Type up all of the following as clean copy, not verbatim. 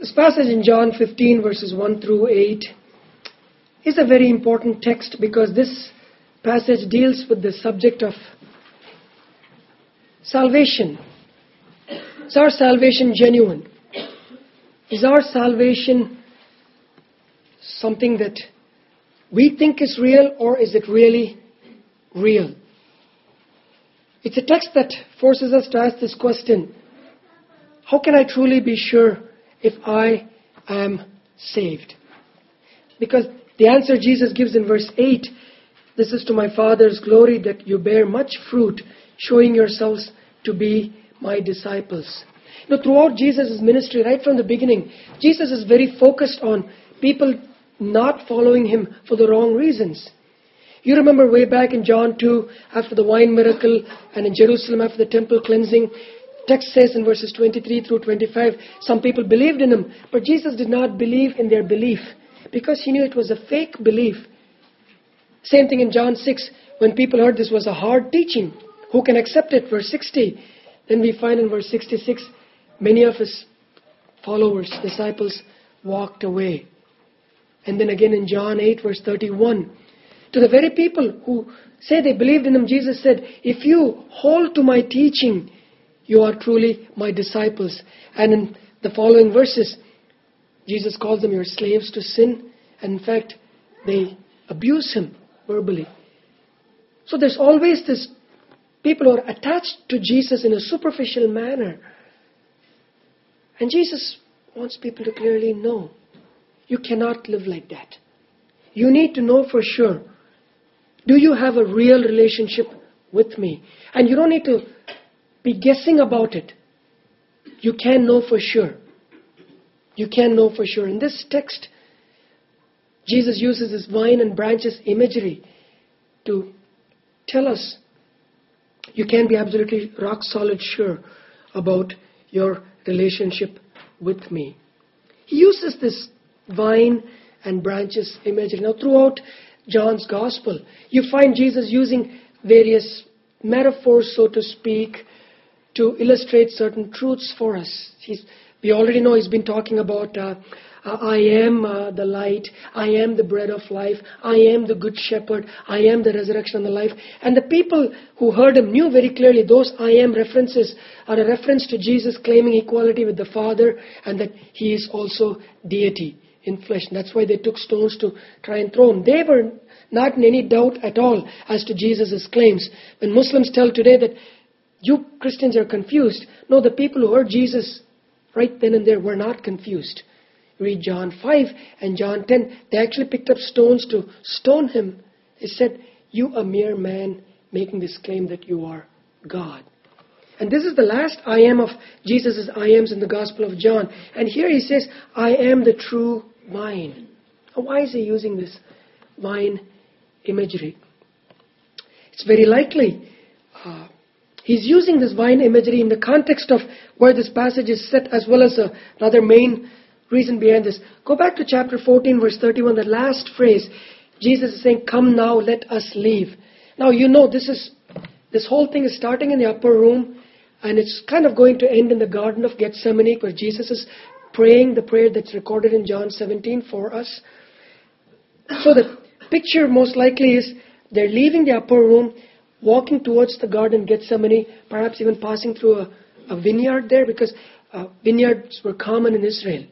This passage in John 15 verses 1 through 8 is a very important text because this passage deals with the subject of salvation. Is our salvation genuine? Is our salvation something that we think is real, or is it really real? It's a text that forces us to ask this question: how can I truly be sure if I am saved? Because the answer Jesus gives in verse 8, this is to my Father's glory that you bear much fruit, showing yourselves to be my disciples. Throughout Jesus' ministry, right from the beginning, Jesus is very focused on people not following him for the wrong reasons. You remember way back in John 2, after the wine miracle, and in Jerusalem after the temple cleansing, text says in verses 23 through 25, some people believed in him, but Jesus did not believe in their belief because he knew it was a fake belief. Same thing in John 6, when people heard this was a hard teaching. Who can accept it? Verse 60. Then we find in verse 66, many of his followers, disciples, walked away. And then again in John 8, verse 31, to the very people who say they believed in him, Jesus said, if you hold to my teaching, you are truly my disciples. And in the following verses, Jesus calls them your slaves to sin. And in fact, they abuse him verbally. So there's always this people who are attached to Jesus in a superficial manner. And Jesus wants people to clearly know, you cannot live like that. You need to know for sure, do you have a real relationship with me? And you don't need to be guessing about it. You can know for sure. You can know for sure. In this text, Jesus uses this vine and branches imagery to tell us you can be absolutely rock solid sure about your relationship with me. He uses this vine and branches imagery. Now throughout John's Gospel, you find Jesus using various metaphors, so to speak, to illustrate certain truths for us. We already know he's been talking about I am the light, I am the bread of life, I am the good shepherd, I am the resurrection and the life. And the people who heard him knew very clearly those I am references are a reference to Jesus claiming equality with the Father and that he is also deity in flesh. And that's why they took stones to try and throw him. They were not in any doubt at all as to Jesus' claims. When Muslims tell today that you Christians are confused, no, the people who heard Jesus right then and there were not confused. Read John 5 and John 10. They actually picked up stones to stone him. They said, you a mere man making this claim that you are God. And this is the last I am of Jesus' I ams in the Gospel of John. And here he says, I am the true vine. Now, why is he using this vine imagery? It's very likely he's using this vine imagery in the context of where this passage is set, as well as another main reason behind this. Go back to chapter 14, verse 31, the last phrase. Jesus is saying, come now, let us leave. Now, you know, this whole thing is starting in the upper room, and it's kind of going to end in the Garden of Gethsemane, where Jesus is praying the prayer that's recorded in John 17 for us. So the picture most likely is they're leaving the upper room, walking towards the Garden Gethsemane, perhaps even passing through a vineyard there, because vineyards were common in Israel.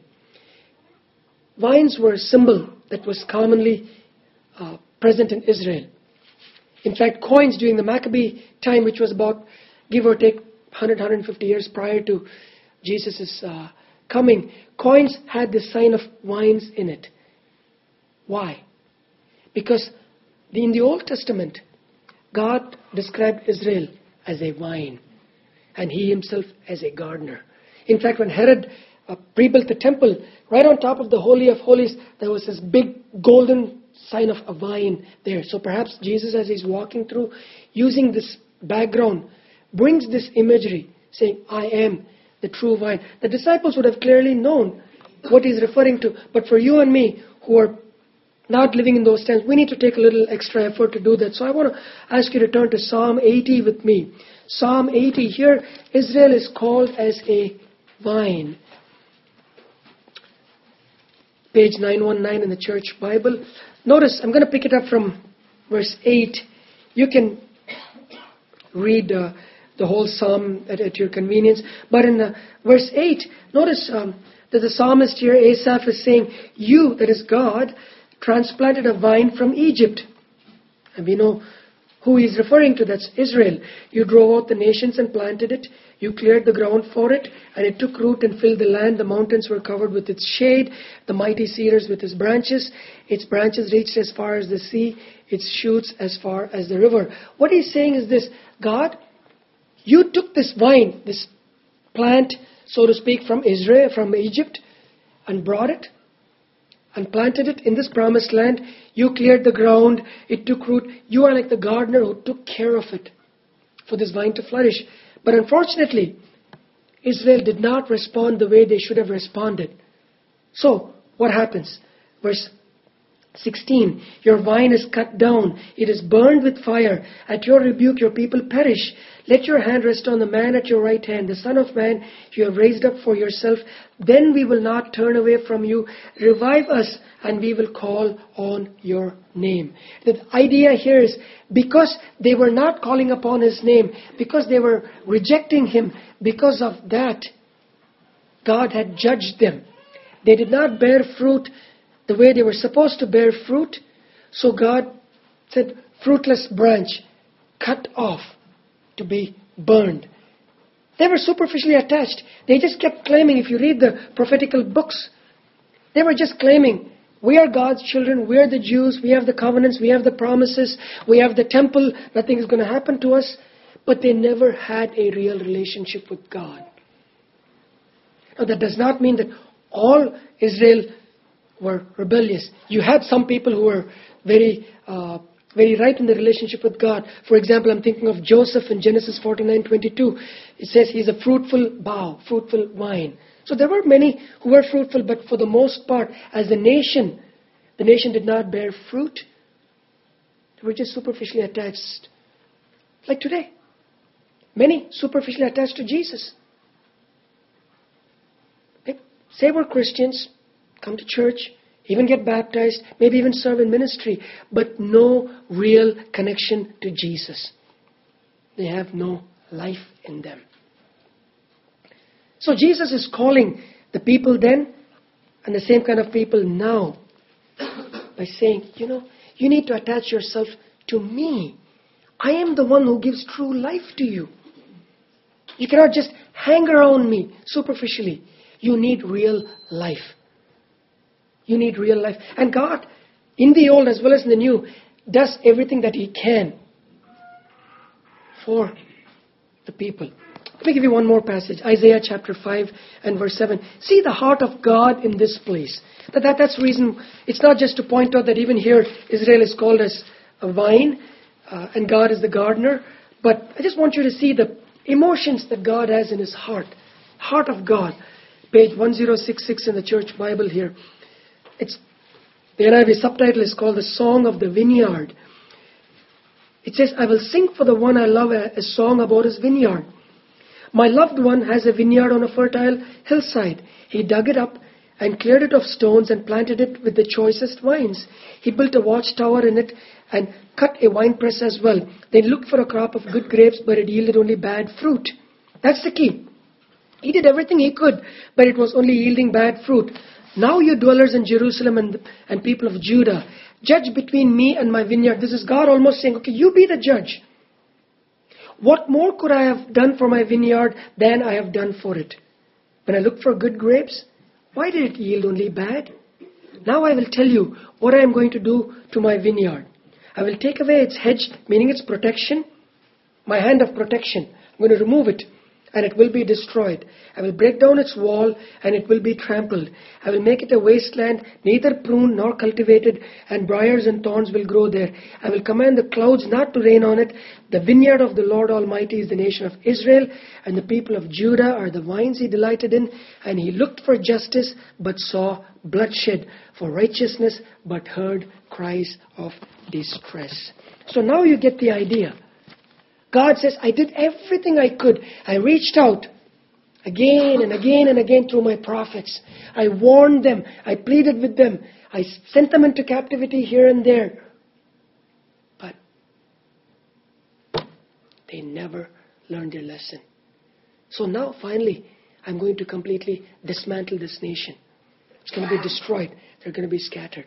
Vines were a symbol that was commonly present in Israel. In fact, coins during the Maccabee time, which was about, give or take, 150 years prior to Jesus' coming, coins had the sign of vines in it. Why? Because in the Old Testament, God described Israel as a vine, and he himself as a gardener. In fact, when Herod rebuilt the temple, right on top of the Holy of Holies, there was this big golden sign of a vine there. So perhaps Jesus, as he's walking through, using this background, brings this imagery, saying, I am the true vine. The disciples would have clearly known what he's referring to. But for you and me, who are not living in those times, we need to take a little extra effort to do that. So I want to ask you to turn to Psalm 80 with me. Psalm 80, here Israel is called as a vine. page 919 in the Church Bible. Notice, I'm going to pick it up from verse 8. You can read the whole psalm at your convenience. But in verse 8, notice that the psalmist here, Asaph, is saying, you, that is God, transplanted a vine from Egypt. And we know who he's referring to. That's Israel. You drove out the nations and planted it. You cleared the ground for it, and it took root and filled the land. The mountains were covered with its shade, the mighty cedars with its branches. Its branches reached as far as the sea, its shoots as far as the river. What he's saying is this: God, you took this vine, this plant, so to speak, from Israel, from Egypt, and brought it and planted it in this promised land. You cleared the ground, it took root. You are like the gardener who took care of it for this vine to flourish. But unfortunately, Israel did not respond the way they should have responded. So, what happens? Verse 16, your vine is cut down, it is burned with fire. At your rebuke your people perish. Let your hand rest on the man at your right hand, the Son of Man you have raised up for yourself. Then we will not turn away from you. Revive us and we will call on your name. The idea here is, because they were not calling upon his name, because they were rejecting him, because of that, God had judged them. They did not bear fruit the way they were supposed to bear fruit. So God said, fruitless branch, cut off, to be burned. They were superficially attached. They just kept claiming, if you read the prophetical books, they were just claiming, we are God's children, we are the Jews, we have the covenants, we have the promises, we have the temple, nothing is going to happen to us. But they never had a real relationship with God. Now that does not mean that all Israel were rebellious. You had some people who were very right in the relationship with God. For example, I'm thinking of Joseph in Genesis 49:22. It says he's a fruitful bough, fruitful vine. So there were many who were fruitful, but for the most part, as a nation, the nation did not bear fruit. They were just superficially attached. Like today, many superficially attached to Jesus. They say we're Christians, come to church, even get baptized, maybe even serve in ministry, but no real connection to Jesus. They have no life in them. So Jesus is calling the people then, and the same kind of people now, by saying, you need to attach yourself to me. I am the one who gives true life to you. You cannot just hang around me superficially. You need real life. You need real life. And God, in the old as well as in the new, does everything that he can for the people. Let me give you one more passage. Isaiah chapter 5 and verse 7. See the heart of God in this place. That's the reason. It's not just to point out that even here Israel is called as a vine and God is the gardener. But I just want you to see the emotions that God has in his heart. Heart of God. Page 1066 in the Church Bible here. The NIV subtitle is called The Song of the Vineyard. It says, I will sing for the one I love a song about his vineyard. My loved one has a vineyard on a fertile hillside. He dug it up and cleared it of stones and planted it with the choicest vines. He built a watchtower in it and cut a winepress as well. They looked for a crop of good grapes, but it yielded only bad fruit. That's the key. He did everything he could, but it was only yielding bad fruit. Now you dwellers in Jerusalem and people of Judah, judge between me and my vineyard. This is God almost saying, okay, you be the judge. What more could I have done for my vineyard than I have done for it? When I looked for good grapes, why did it yield only bad? Now I will tell you what I am going to do to my vineyard. I will take away its hedge, meaning its protection, my hand of protection. I'm going to remove it, and it will be destroyed. I will break down its wall, and it will be trampled. I will make it a wasteland, neither pruned nor cultivated, and briars and thorns will grow there. I will command the clouds not to rain on it. The vineyard of the Lord Almighty is the nation of Israel, and the people of Judah are the vines he delighted in. And he looked for justice, but saw bloodshed, for righteousness, but heard cries of distress. So now you get the idea. God says, I did everything I could. I reached out. Again and again and again through my prophets. I warned them. I pleaded with them. I sent them into captivity here and there. But they never learned their lesson. So now finally, I'm going to completely dismantle this nation. It's going to be destroyed. They're going to be scattered.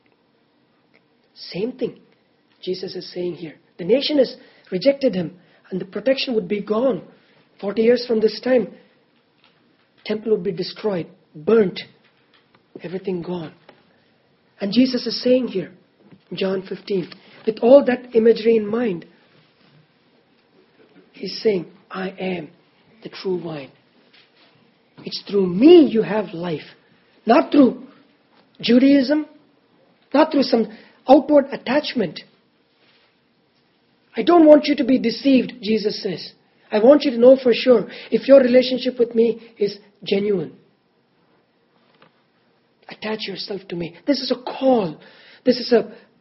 Same thing Jesus is saying here. The nation has rejected him and the protection would be gone. 40 years from this time, temple would be destroyed, burnt, everything gone. And Jesus is saying here, John 15, with all that imagery in mind, he's saying, I am the true vine. It's through me you have life. Not through Judaism, not through some outward attachment. I don't want you to be deceived, Jesus says. I want you to know for sure if your relationship with me is genuine. Attach yourself to me. This is a call. This is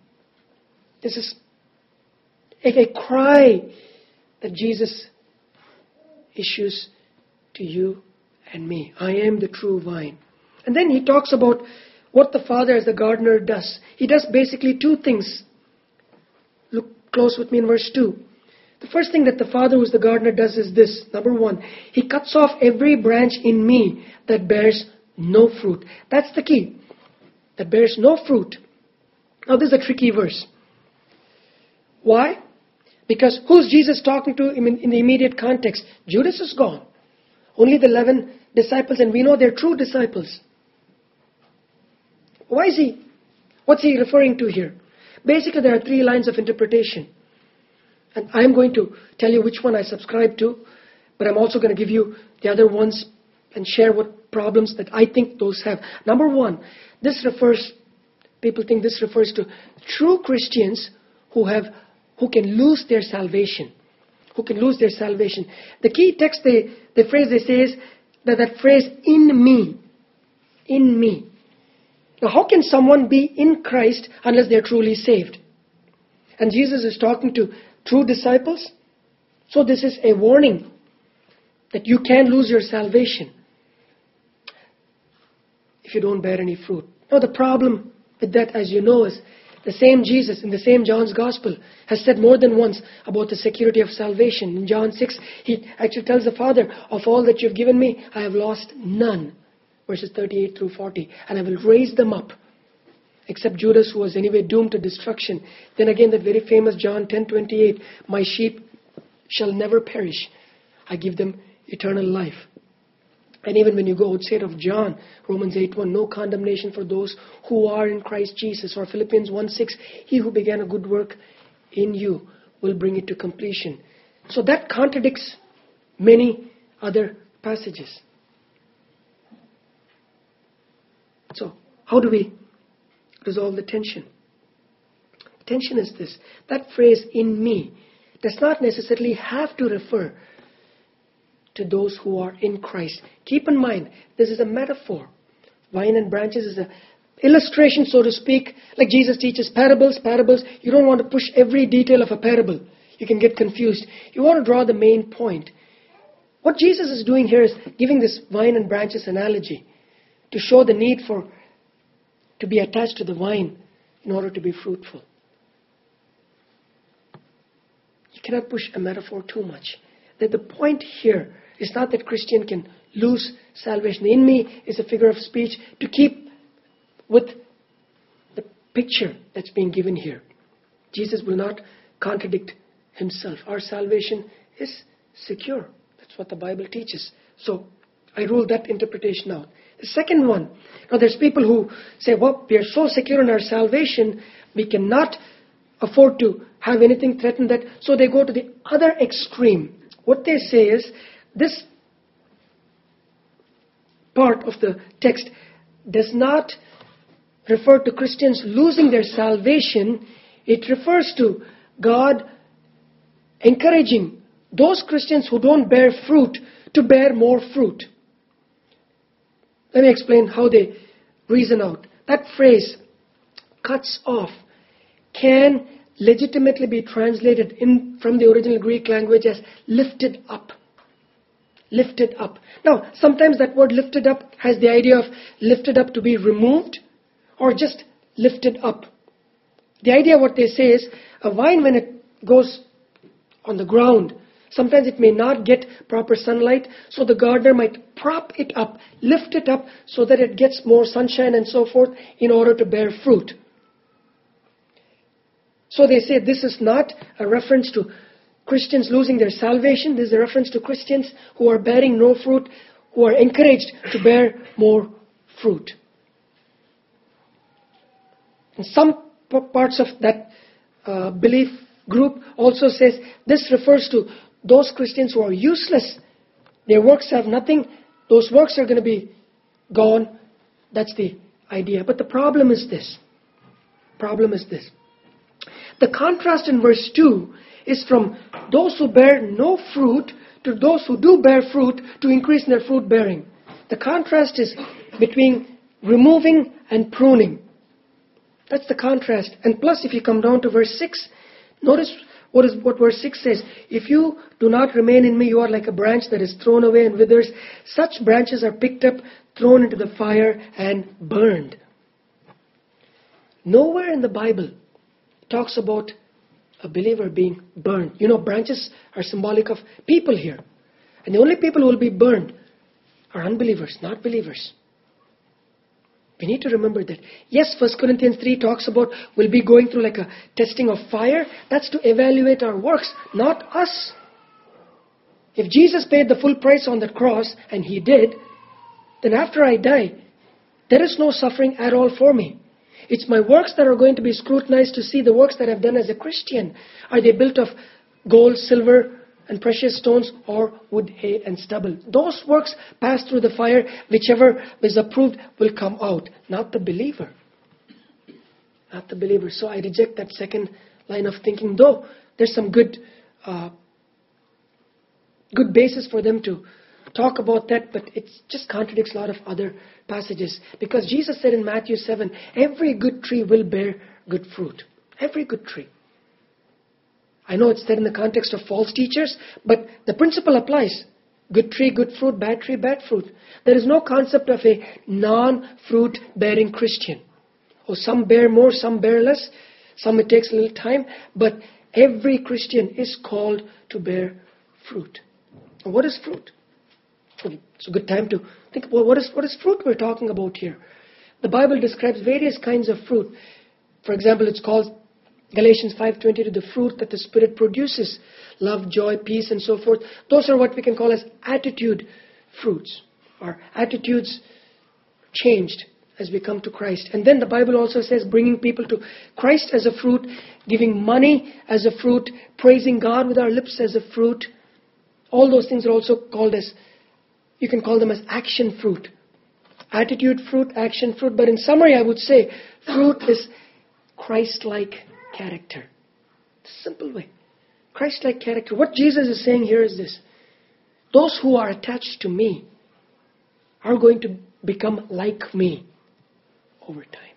a cry that Jesus issues to you and me. I am the true vine. And then he talks about what the Father as the gardener does. He does basically two things. Look close with me in verse 2. The first thing that the Father who is the gardener does is this. Number 1, he cuts off every branch in me that bears no fruit. That's the key. That bears no fruit. Now this is a tricky verse. Why? Because who's Jesus talking to in the immediate context? Judas is gone. Only the 11 disciples, and we know they're true disciples. Why is he? What's he referring to here? Basically, there are 3 lines of interpretation. And I'm going to tell you which one I subscribe to, but I'm also going to give you the other ones and share what problems that I think those have. Number 1, people think this refers to true Christians who can lose their salvation. Who can lose their salvation. The key text, the phrase they say is that phrase, in me. In me. Now, how can someone be in Christ unless they're truly saved? And Jesus is talking to true disciples. So this is a warning that you can lose your salvation if you don't bear any fruit. Now, the problem with that, as you know, is the same Jesus in the same John's Gospel has said more than once about the security of salvation. In John 6, he actually tells the Father, of all that you've given me, I have lost none. Verses 38 through 40. And I will raise them up. Except Judas, who was anyway doomed to destruction. Then again, that very famous John 10:28. My sheep shall never perish. I give them eternal life. And even when you go outside of John, Romans 8:1, no condemnation for those who are in Christ Jesus. Or Philippians 1:6, he who began a good work in you will bring it to completion. So that contradicts many other passages. So, how do we resolve the tension? The tension is this. That phrase, in me, does not necessarily have to refer to those who are in Christ. Keep in mind, this is a metaphor. Vine and branches is an illustration, so to speak. Like Jesus teaches parables. You don't want to push every detail of a parable. You can get confused. You want to draw the main point. What Jesus is doing here is giving this vine and branches analogy to show the need to be attached to the vine in order to be fruitful. You cannot push a metaphor too much. That the point here is not that Christian can lose salvation. In me is a figure of speech to keep with the picture that's being given here. Jesus will not contradict himself. Our salvation is secure. That's what the Bible teaches. So I rule that interpretation out. The second one, now there's people who say, well, we are so secure in our salvation, we cannot afford to have anything threaten that. So they go to the other extreme. What they say is, this part of the text does not refer to Christians losing their salvation. It refers to God encouraging those Christians who don't bear fruit to bear more fruit. Let me explain how they reason out. That phrase, cuts off, can legitimately be translated from the original Greek language as lifted up. lifted up. Now, sometimes that word lifted up has the idea of lifted up to be removed or just lifted up. The idea, what they say is, a vine when it goes on the ground, sometimes it may not get proper sunlight, so the gardener might prop it up, lift it up so that it gets more sunshine and so forth in order to bear fruit. So they say this is not a reference to Christians losing their salvation. This is a reference to Christians who are bearing no fruit, who are encouraged to bear more fruit. And some parts of that belief group also says this refers to those Christians who are useless. Their works have nothing. Those works are going to be gone. That's the idea. But the problem is this. The contrast in verse 2 is from those who bear no fruit to those who do bear fruit to increase in their fruit bearing. The contrast is between removing and pruning. That's the contrast. And plus, if you come down to verse 6, notice what verse 6 says. If you do not remain in me, you are like a branch that is thrown away and withers. Such branches are picked up, thrown into the fire, and burned. Nowhere in the Bible talks about a believer being burned. You know, branches are symbolic of people here. And the only people who will be burned are unbelievers, not believers. We need to remember that. Yes, 1 Corinthians 3 talks about we'll be going through like a testing of fire. That's to evaluate our works, not us. If Jesus paid the full price on the cross, and He did, then after I die, there is no suffering at all for me. It's my works that are going to be scrutinized to see the works that I've done as a Christian. Are they built of gold, silver, and precious stones, or wood, hay, and stubble? Those works pass through the fire. Whichever is approved will come out, not the believer. Not the believer. So I reject that second line of thinking, though there's some good basis for them to talk about that, but it just contradicts a lot of other passages. Because Jesus said in Matthew 7, every good tree will bear good fruit. Every good tree. I know it's said in the context of false teachers, but the principle applies. Good tree, good fruit, bad tree, bad fruit. There is no concept of a non-fruit bearing Christian. Oh, some bear more, some bear less. Some it takes a little time, but every Christian is called to bear fruit. And what is fruit? It's a good time to think about what is fruit we're talking about here. The Bible describes various kinds of fruit. For example, it's called Galatians 5:20, the fruit that the Spirit produces. Love, joy, peace, and so forth. Those are what we can call as attitude fruits. Our attitudes changed as we come to Christ. And then the Bible also says bringing people to Christ as a fruit, giving money as a fruit, praising God with our lips as a fruit. All those things are also called as, you can call them as action fruit. Attitude fruit, action fruit. But in summary, I would say fruit is Christ-like character. Simple way. Christ-like character. What Jesus is saying here is this. Those who are attached to me are going to become like me over time.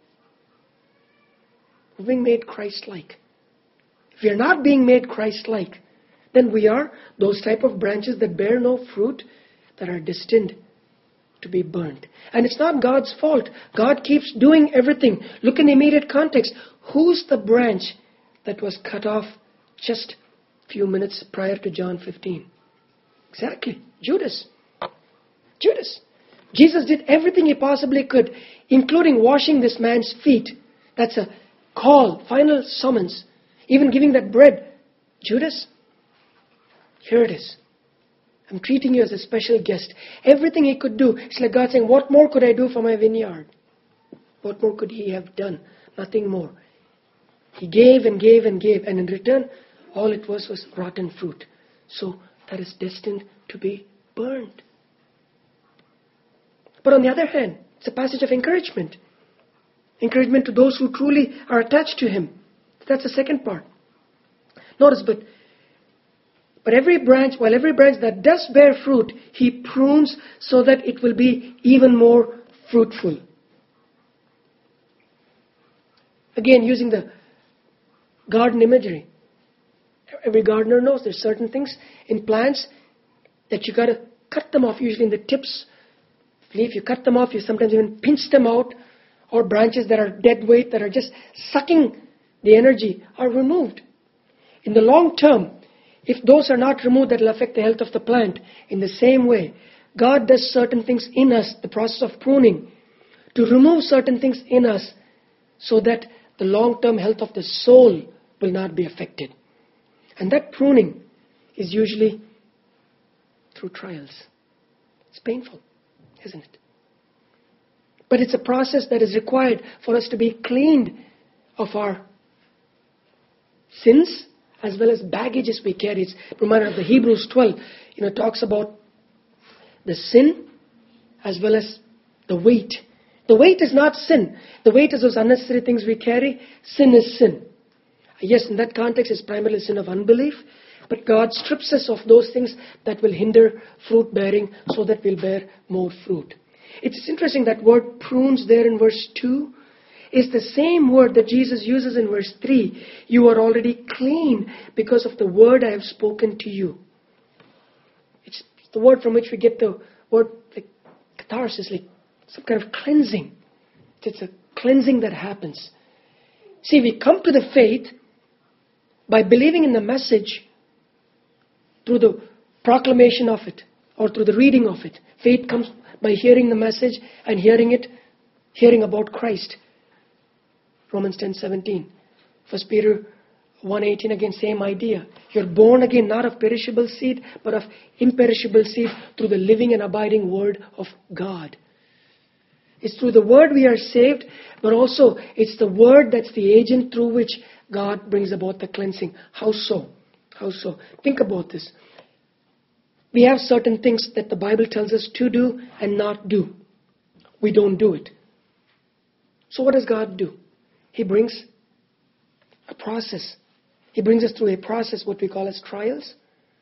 We're being made Christ-like. If we are not being made Christ-like, then we are those type of branches that bear no fruit, that are destined to be burnt. And it's not God's fault. God keeps doing everything. Look in the immediate context. Who's the branch that was cut off just a few minutes prior to John 15? Exactly. Judas. Jesus did everything He possibly could, including washing this man's feet. That's a call, final summons. Even giving that bread. Judas, here it is. I'm treating you as a special guest. Everything He could do. It's like God saying, what more could I do for my vineyard? What more could He have done? Nothing more. He gave and gave and gave. And in return, all it was rotten fruit. So that is destined to be burned. But on the other hand, it's a passage of encouragement. Encouragement to those who truly are attached to Him. That's the second part. Notice, but every branch that does bear fruit, He prunes so that it will be even more fruitful. Again, using the garden imagery. Every gardener knows there's certain things in plants. that you got to cut them off, usually in the tips. If you cut them off, you sometimes even pinch them out, or branches that are dead weight, that are just sucking the energy, are removed. In the long term, if those are not removed, that will affect the health of the plant. In the same way, God does certain things in us, the process of pruning, to remove certain things in us so that the long-term health of the soul will not be affected. And that pruning is usually through trials. It's painful, isn't it? But it's a process that is required for us to be cleaned of our sins as well as baggages we carry. It's reminded of the Hebrews 12. Talks about the sin as well as the weight. The weight is not sin. The weight is those unnecessary things we carry. Sin is sin. Yes, in that context, it's primarily sin of unbelief. But God strips us of those things that will hinder fruit bearing so that we'll bear more fruit. It's interesting that word prunes there in verse 2 is the same word that Jesus uses in verse 3. You are already clean because of the word I have spoken to you. It's the word from which we get the word like catharsis, like some kind of cleansing. It's a cleansing that happens. See, we come to the faith by believing in the message through the proclamation of it or through the reading of it. Faith comes by hearing the message and hearing about Christ. Romans 10:17. 1 Peter 1:18, again, same idea. You're born again, not of perishable seed, but of imperishable seed through the living and abiding word of God. It's through the word we are saved, but also it's the word that's the agent through which God brings about the cleansing. How so? How so? Think about this. We have certain things that the Bible tells us to do and not do. We don't do it. So what does God do? He brings a process. He brings us through a process, what we call as trials,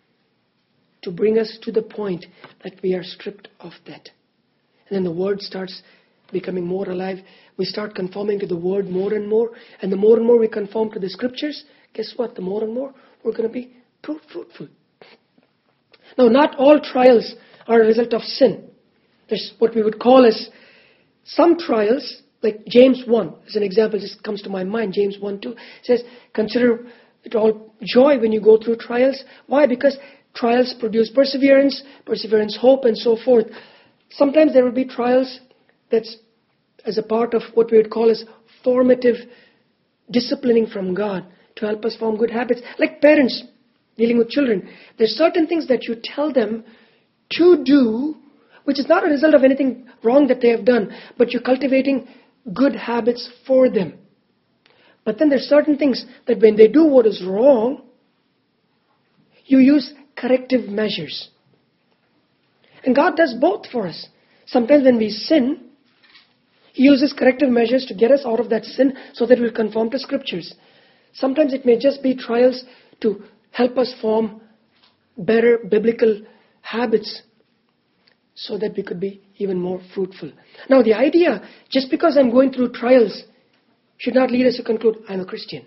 to bring us to the point that we are stripped of that. And then the word starts becoming more alive. We start conforming to the word more and more. And the more and more we conform to the scriptures, guess what? The more and more we're going to be fruitful. Now, not all trials are a result of sin. There's what we would call as some trials, like James 1, as an example, just comes to my mind. James 1:2 says, consider it all joy when you go through trials. Why? Because trials produce perseverance, hope, and so forth. Sometimes there will be trials that's as a part of what we would call as formative disciplining from God to help us form good habits. Like parents dealing with children. There's certain things that you tell them to do, which is not a result of anything wrong that they have done, but you're cultivating good habits for them. But then there's certain things that when they do what is wrong, you use corrective measures. And God does both for us. Sometimes when we sin, He uses corrective measures to get us out of that sin so that we'll conform to scriptures. Sometimes it may just be trials to help us form better biblical habits so that we could be even more fruitful. Now, the idea, just because I'm going through trials, should not lead us to conclude, I'm a Christian.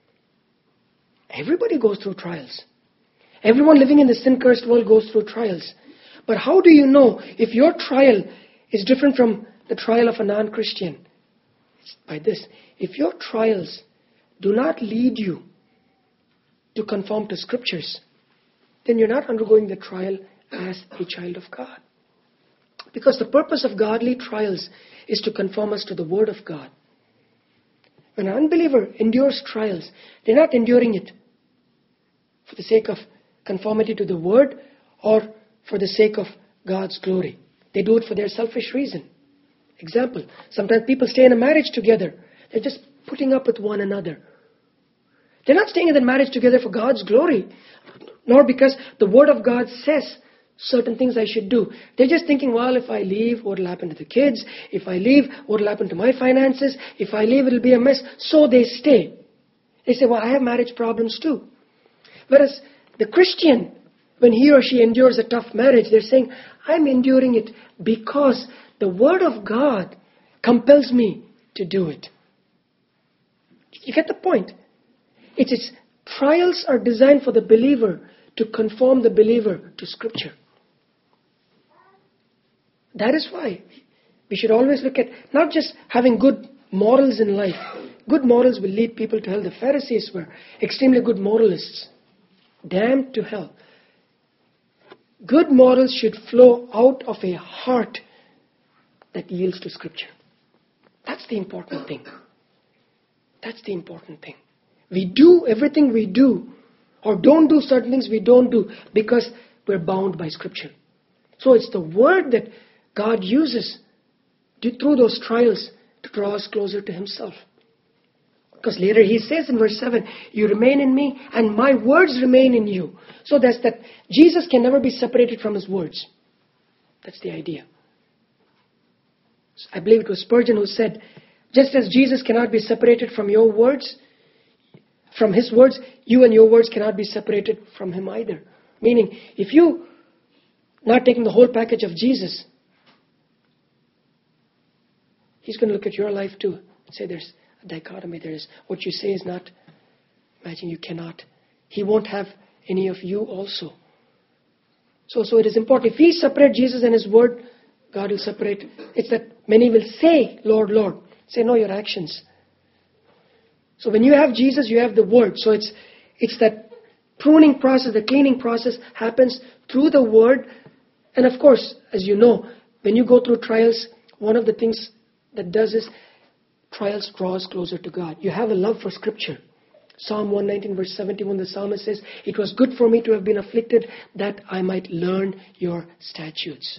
Everybody goes through trials. Everyone living in the sin-cursed world goes through trials. But how do you know if your trial is different from the trial of a non-Christian? It's by this. If your trials do not lead you to conform to scriptures, then you're not undergoing the trial as a child of God. Because the purpose of godly trials is to conform us to the Word of God. When an unbeliever endures trials, they're not enduring it for the sake of conformity to the Word or for the sake of God's glory. They do it for their selfish reason. Example, sometimes people stay in a marriage together. They're just putting up with one another. They're not staying in that marriage together for God's glory, nor because the Word of God says certain things I should do. They're just thinking, well, if I leave, what will happen to the kids? If I leave, what will happen to my finances? If I leave, it'll be a mess. So they stay. They say, well, I have marriage problems too. Whereas the Christian, when he or she endures a tough marriage, they're saying, I'm enduring it because the Word of God compels me to do it. You get the point? Trials are designed for the believer to conform the believer to Scripture. That is why we should always look at not just having good morals in life. Good morals will lead people to hell. The Pharisees were extremely good moralists, damned to hell. Good morals should flow out of a heart that yields to Scripture. That's the important thing. That's the important thing. We do everything we do, or don't do certain things we don't do, because we're bound by Scripture. So it's the Word that God uses through those trials to draw us closer to Himself. Because later He says in verse 7, you remain in me and my words remain in you. So that's that Jesus can never be separated from His words. That's the idea. I believe it was Spurgeon who said, just as Jesus cannot be separated from your words, from His words, you and your words cannot be separated from Him either. Meaning, if you not taking the whole package of Jesus, He's going to look at your life too and say there's a dichotomy. There is what you say is not matching. You cannot. He won't have any of you also. So it is important. If we separate Jesus and His word, God will separate. It's that many will say, Lord, Lord. Say, no, your actions. So when you have Jesus, you have the word. So it's that pruning process, the cleaning process happens through the word. And of course, as you know, when you go through trials, one of the things that does is trials draw us closer to God. You have a love for Scripture. Psalm 119 verse 71, the psalmist says, it was good for me to have been afflicted that I might learn your statutes.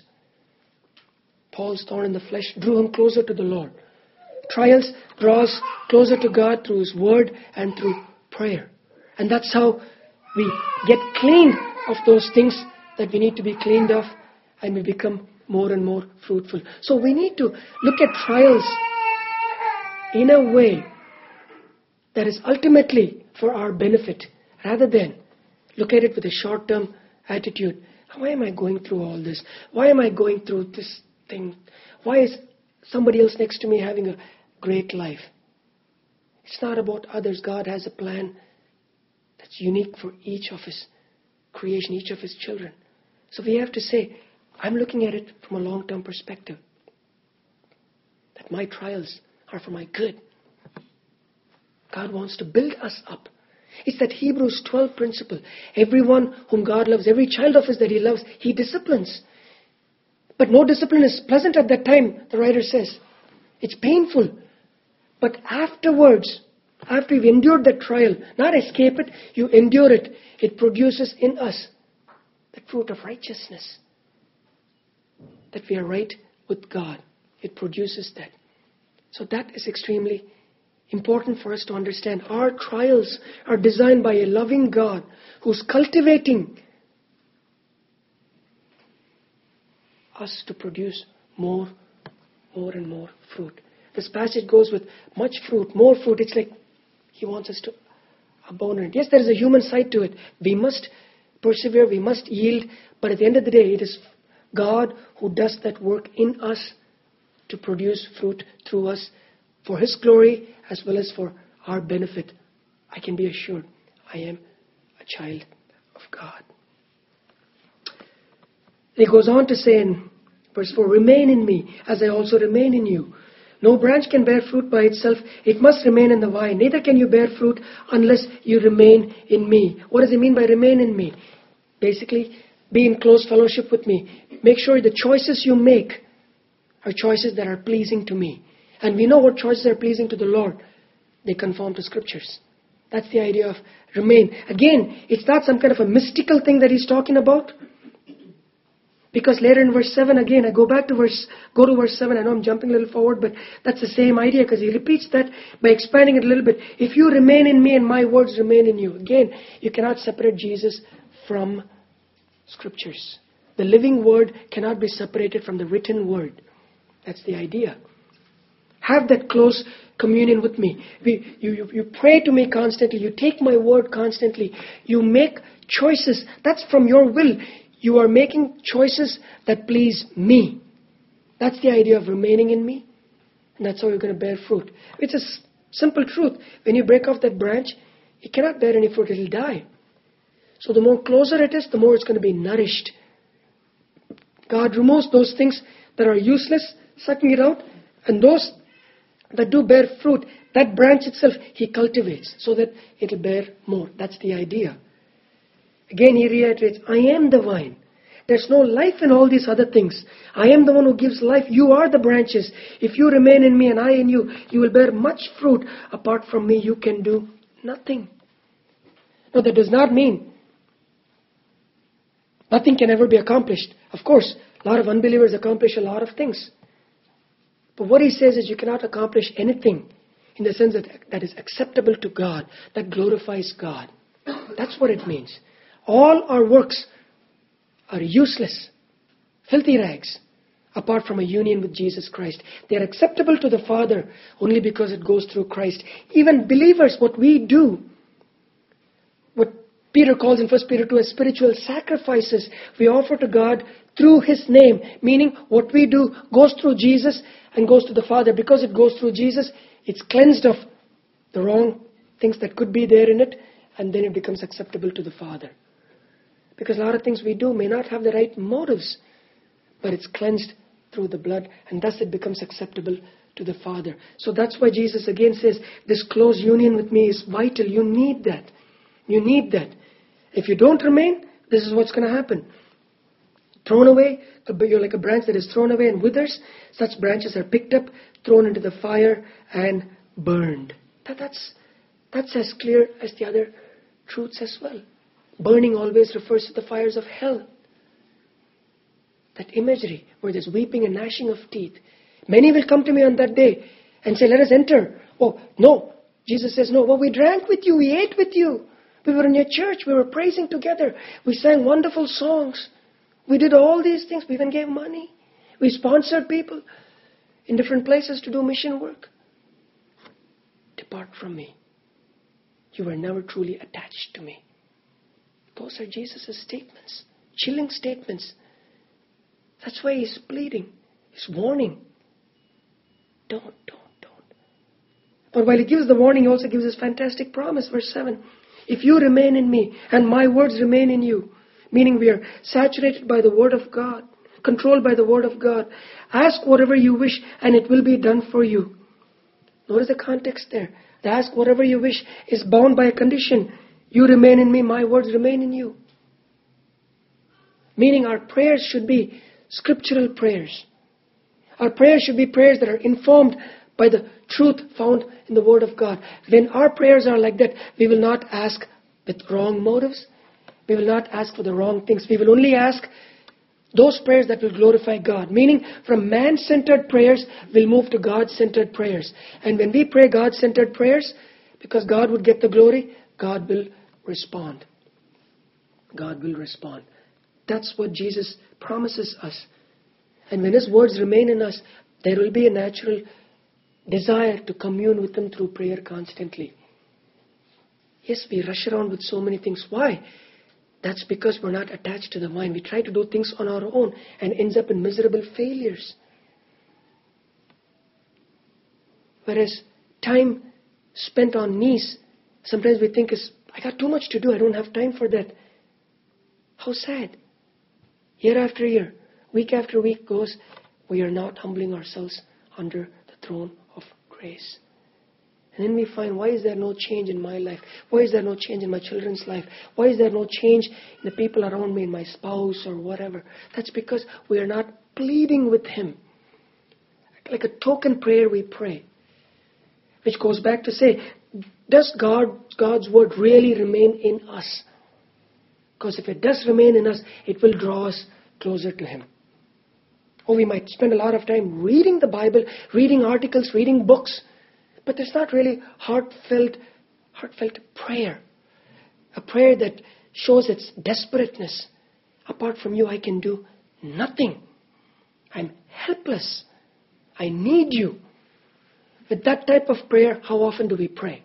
Paul's thorn in the flesh drew him closer to the Lord. Trials draw us closer to God through His word and through prayer. And that's how we get cleaned of those things that we need to be cleaned of, and we become more and more fruitful. So we need to look at trials in a way that is ultimately for our benefit, rather than look at it with a short-term attitude. Why am I going through all this? Why am I going through this thing? Why is somebody else next to me having a great life? It's not about others. God has a plan that's unique for each of His creation, each of His children. So we have to say, I'm looking at it from a long-term perspective. That my trials are for my good. God wants to build us up. It's that Hebrews 12 principle. Everyone whom God loves, every child of His that He loves, He disciplines. But no discipline is pleasant at that time, the writer says. It's painful. But afterwards, after you've endured that trial, not escape it, you endure it. It produces in us the fruit of righteousness. That we are right with God. It produces that. So that is extremely important for us to understand. Our trials are designed by a loving God who's cultivating us to produce more and more fruit. This passage goes with much fruit, more fruit. It's like He wants us to abound in it. Yes, there is a human side to it. We must persevere, we must yield, but at the end of the day, it is God who does that work in us to produce fruit through us for His glory as well as for our benefit. I can be assured I am a child of God. And He goes on to say in verse 4, remain in me as I also remain in you. No branch can bear fruit by itself. It must remain in the vine. Neither can you bear fruit unless you remain in me. What does He mean by remain in me? Basically, be in close fellowship with me. Make sure the choices you make are choices that are pleasing to me. And we know what choices are pleasing to the Lord. They conform to Scriptures. That's the idea of remain. Again, it's not some kind of a mystical thing that He's talking about. Because later in verse 7, again, I go to verse 7. I know I'm jumping a little forward, but that's the same idea, because He repeats that by expanding it a little bit. If you remain in me and my words remain in you. Again, you cannot separate Jesus from Scriptures. The living Word cannot be separated from the written Word. That's the idea. Have that close communion with me. You pray to me constantly. You take my word constantly. You make choices. That's from your will. You are making choices that please me. That's the idea of remaining in me. And that's how you're going to bear fruit. It's a simple truth. When you break off that branch, it cannot bear any fruit. It will die. So the more closer it is, the more it's going to be nourished. God removes those things that are useless, sucking it out, and those that do bear fruit, that branch itself He cultivates so that it will bear more. That's the idea. Again He reiterates, I am the vine. There's no life in all these other things. I am the one who gives life. You are the branches. If you remain in me and I in you, you will bear much fruit. Apart from me, you can do nothing. No, that does not mean nothing can ever be accomplished. Of course, a lot of unbelievers accomplish a lot of things. But what He says is you cannot accomplish anything in the sense that is acceptable to God, that glorifies God. That's what it means. All our works are useless, filthy rags, apart from a union with Jesus Christ. They are acceptable to the Father only because it goes through Christ. Even believers, what we do, what Peter calls in 1 Peter 2 as spiritual sacrifices, we offer to God through His name, meaning what we do goes through Jesus and goes to the Father. Because it goes through Jesus, it's cleansed of the wrong things that could be there in it, and then it becomes acceptable to the Father. Because a lot of things we do may not have the right motives, but it's cleansed through the blood, and thus it becomes acceptable to the Father. So that's why Jesus again says, this close union with me is vital. You need that. You need that. If you don't remain, this is what's going to happen. Thrown away, you're like a branch that is thrown away and withers. Such branches are picked up, thrown into the fire, and burned. That's as clear as the other truths as well. Burning always refers to the fires of hell. That imagery where there's weeping and gnashing of teeth. Many will come to me on that day and say, let us enter. Oh, no. Jesus says, no. Well, we drank with you. We ate with you. We were in your church. We were praising together. We sang wonderful songs. We did all these things. We even gave money. We sponsored people in different places to do mission work. Depart from me. You were never truly attached to me. Those are Jesus' statements. Chilling statements. That's why He's pleading. He's warning. Don't. But while He gives the warning, He also gives this fantastic promise. Verse 7. If you remain in me and my words remain in you, meaning we are saturated by the Word of God, controlled by the Word of God, ask whatever you wish and it will be done for you. Notice the context there. The ask whatever you wish is bound by a condition. You remain in me, my words remain in you. Meaning our prayers should be scriptural prayers. Our prayers should be prayers that are informed by the truth found in the Word of God. When our prayers are like that, we will not ask with wrong motives. We will not ask for the wrong things. We will only ask those prayers that will glorify God. Meaning from man-centered prayers, we'll move to God-centered prayers. And when we pray God-centered prayers, because God would get the glory, God will respond. God will respond. That's what Jesus promises us. And when His words remain in us, there will be a natural desire to commune with Him through prayer constantly. Yes, we rush around with so many things. Why? That's because we're not attached to the vine. We try to do things on our own and ends up in miserable failures. Whereas time spent on knees, sometimes we think I got too much to do. I don't have time for that. How sad. Year after year, week after week goes, we are not humbling ourselves under the throne of grace. And then we find, why is there no change in my life? Why is there no change in my children's life? Why is there no change in the people around me, in my spouse or whatever? That's because we are not pleading with Him. Like a token prayer we pray. Which goes back to say, does God's word really remain in us? Because if it does remain in us, it will draw us closer to Him. Or we might spend a lot of time reading the Bible, reading articles, reading books, but there's not really heartfelt prayer. A prayer that shows its desperateness. Apart from you, I can do nothing. I'm helpless. I need you. With that type of prayer, how often do we pray?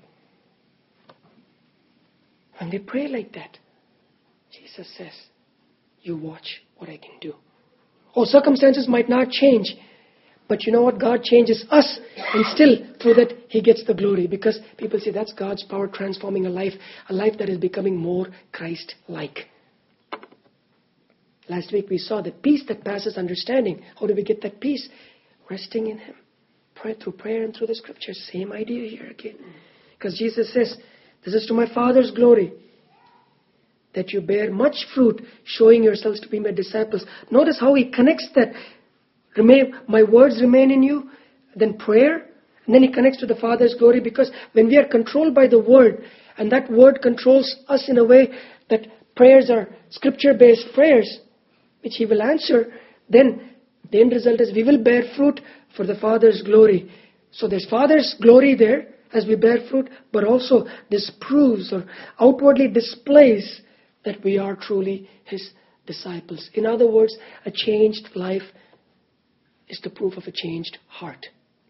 When we pray like that, Jesus says, you watch what I can do. Oh, circumstances might not change. But you know what? God changes us. And still, through that, He gets the glory. Because people say that's God's power transforming a life that is becoming more Christ-like. Last week we saw the peace that passes understanding. How do we get that peace? Resting in Him. Pray through prayer and through the Scriptures. Same idea here again. Because Jesus says, this is to my Father's glory, that you bear much fruit, showing yourselves to be my disciples. Notice how He connects that. My words remain in you. Then prayer. And then He connects to the Father's glory, because when we are controlled by the Word, and that Word controls us in a way that prayers are Scripture-based prayers, which He will answer, then the end result is we will bear fruit for the Father's glory. So there's Father's glory there as we bear fruit, but also this proves or outwardly displays that we are truly His disciples. In other words, a changed life is the proof of a changed heart.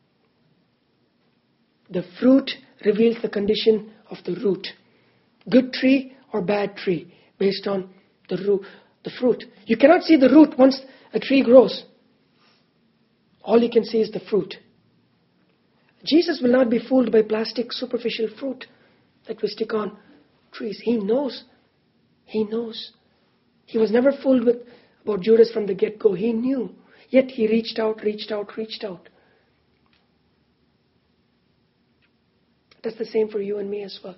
The fruit reveals the condition of the root. Good tree or bad tree, based on the fruit. You cannot see the root once a tree grows. All you can see is the fruit. Jesus will not be fooled by plastic superficial fruit that we stick on trees. He knows. He knows. He was never fooled about Judas from the get-go. He knew. Yet He reached out. That's the same for you and me as well.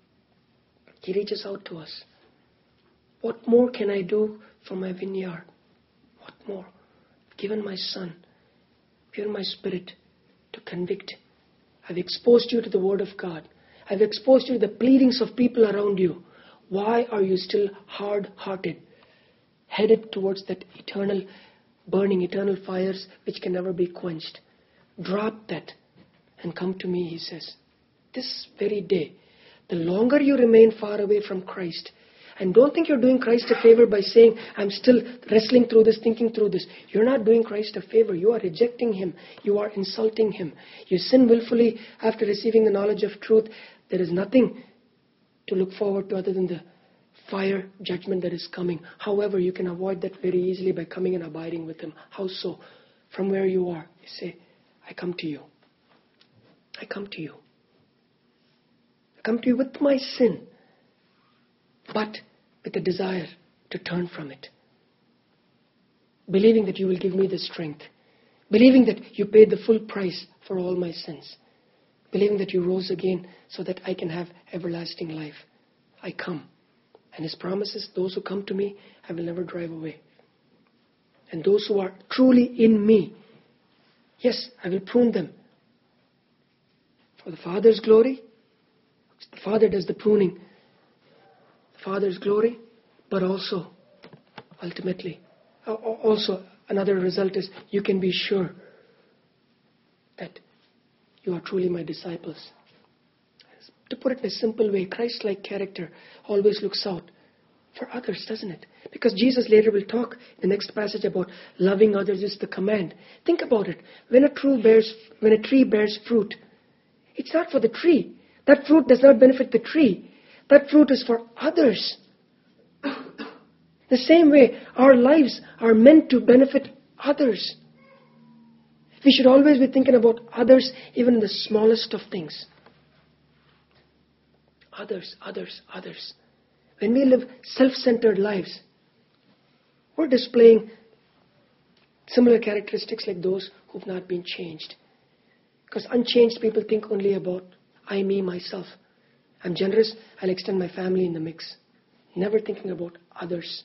He reaches out to us. What more can I do for my vineyard? What more? I've given my Son, given my Spirit to convict. I've exposed you to the Word of God. I've exposed you to the pleadings of people around you. Why are you still hard-hearted, headed towards that eternal burning, eternal fires which can never be quenched? Drop that and come to me, He says. This very day, the longer you remain far away from Christ, and don't think you're doing Christ a favor by saying, I'm still wrestling through this, thinking through this. You're not doing Christ a favor. You are rejecting Him. You are insulting Him. You sin willfully after receiving the knowledge of truth. There is nothing to look forward to other than the fire judgment that is coming. However, you can avoid that very easily by coming and abiding with Him. How so? From where you are, you say, I come to you. I come to you. I come to you with my sin, but with a desire to turn from it. Believing that you will give me the strength. Believing that you paid the full price for all my sins. Believing that you rose again so that I can have everlasting life. I come. And His promises, those who come to me, I will never drive away. And those who are truly in me, yes, I will prune them. For the Father's glory, the Father does the pruning. The Father's glory, but also, ultimately, also another result is you can be sure that you are truly my disciples. To put it in a simple way, Christ-like character always looks out for others, doesn't it? Because Jesus later will talk in the next passage about loving others is the command. Think about it. When a tree bears fruit, it's not for the tree. That fruit does not benefit the tree. That fruit is for others. The same way, our lives are meant to benefit others. We should always be thinking about others, even in the smallest of things. Others. When we live self-centered lives, we're displaying similar characteristics like those who've not been changed. Because unchanged people think only about I, me, myself. I'm generous, I'll extend my family in the mix. Never thinking about others.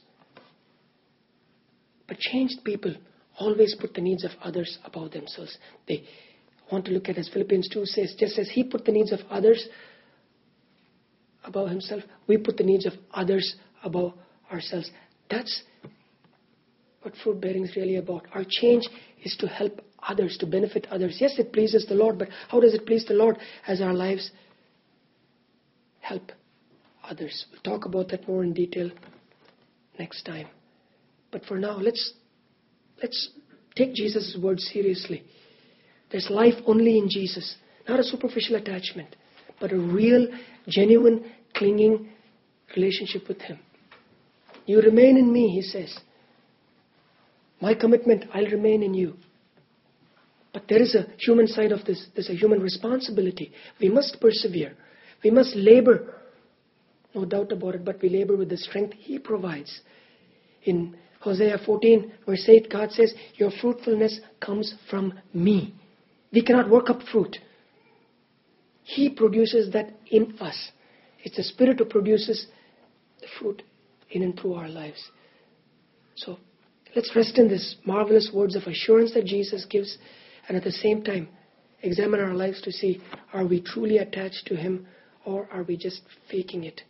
But changed people always put the needs of others above themselves. They want to look at, as Philippians 2 says, just as He put the needs of others above Himself, we put the needs of others above ourselves. That's what fruit bearing is really about. Our change is to help others, to benefit others. Yes, it pleases the Lord, but how does it please the Lord? As our lives help others. We'll talk about that more in detail next time. But for now, let's take Jesus' words seriously. There's life only in Jesus. Not a superficial attachment, but a real, genuine, clinging relationship with Him. You remain in me, He says. My commitment, I'll remain in you. But there is a human side of this. There's a human responsibility. We must persevere. We must labor. No doubt about it, but we labor with the strength He provides. In Hosea 14, verse 8, God says, your fruitfulness comes from me. We cannot work up fruit. He produces that in us. It's the Spirit who produces the fruit in and through our lives. So let's rest in this marvelous words of assurance that Jesus gives, and at the same time examine our lives to see, are we truly attached to Him or are we just faking it?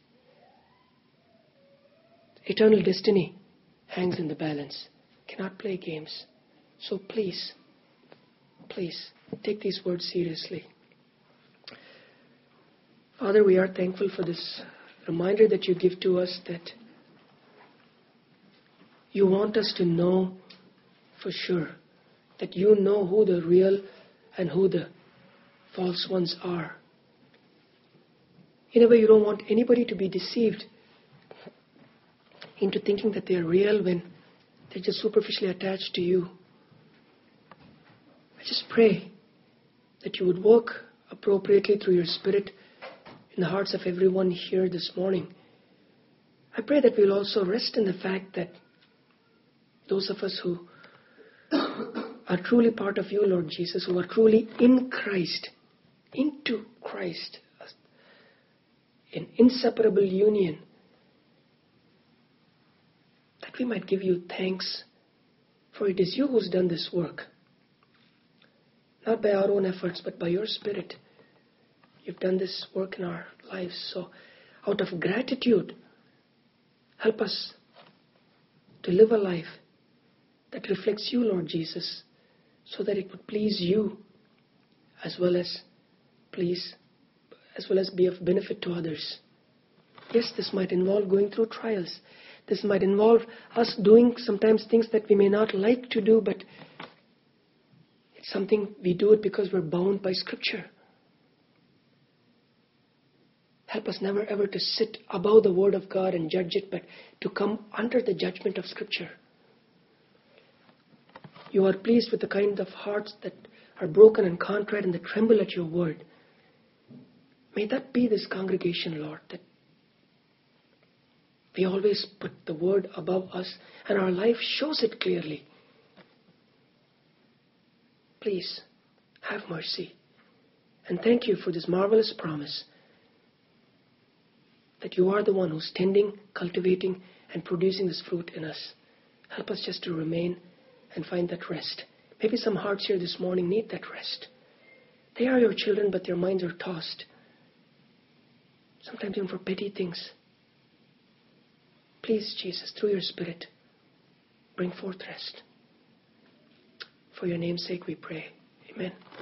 Eternal destiny hangs in the balance. Cannot play games. So please take these words seriously. Father, we are thankful for this reminder that you give to us, that you want us to know for sure that you know who the real and who the false ones are. In a way, you don't want anybody to be deceived into thinking that they are real when they're just superficially attached to you. I just pray that you would work appropriately through your Spirit in the hearts of everyone here this morning. I pray that we'll also rest in the fact that those of us who are truly part of you, Lord Jesus, who are truly in Christ, into Christ, in inseparable union, that we might give you thanks, for it is you who's done this work. Not by our own efforts, but by your Spirit. You've done this work in our lives. So out of gratitude, help us to live a life that reflects you, Lord Jesus, so that it would please you as well as be of benefit to others. Yes, this might involve going through trials. This might involve us doing sometimes things that we may not like to do, but it's something we do it because we're bound by Scripture. Help us never ever to sit above the Word of God and judge it, but to come under the judgment of Scripture. You are pleased with the kind of hearts that are broken and contrite and that tremble at your word. May that be this congregation, Lord, that we always put the Word above us and our life shows it clearly. Please, have mercy. And thank you for this marvelous promise that you are the one who's tending, cultivating, and producing this fruit in us. Help us just to remain and find that rest. Maybe some hearts here this morning need that rest. They are your children, but their minds are tossed. Sometimes even for petty things. Please, Jesus, through your Spirit, bring forth rest. For your name's sake we pray. Amen.